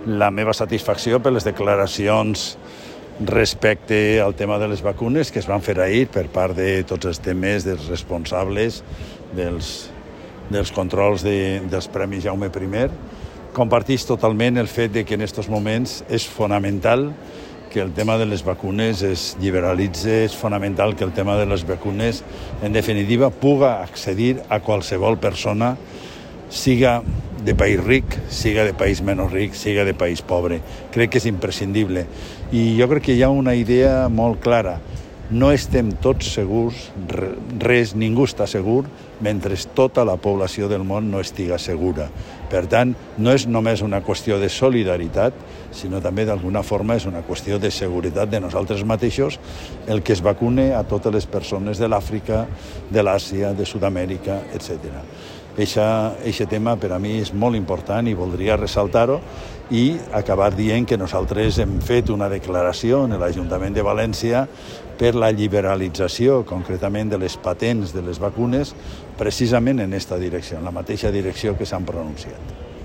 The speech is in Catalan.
la meva satisfacció per les declaracions respecte al tema de les vacunes que es van fer ahir per part de tots els temes dels responsables dels controls dels Premis Jaume I. Comparteix totalment el fet de que en aquests moments és fonamental que el tema de les vacunes es liberalitzi, és fonamental que el tema de les vacunes, en definitiva, puga accedir a qualsevol persona, siga de país ric, siga de país menys ric, siga de país pobre. Crec que és imprescindible. I jo crec que hi ha una idea molt clara. No estem tots segurs, ningú està segur, mentre tota la població del món no estiga segura. Per tant, no és només una qüestió de solidaritat, sinó també d'alguna forma és una qüestió de seguretat de nosaltres mateixos el que es vacune a totes les persones de l'Àfrica, de l'Àsia, de Sud-amèrica, etc. Aquest tema per a mi és molt important i voldria ressaltar-ho i acabar dient que nosaltres hem fet una declaració en l'Ajuntament de València per la liberalització, concretament de les patents de les vacunes, precisament en aquesta direcció, en la mateixa direcció que s'han pronunciat.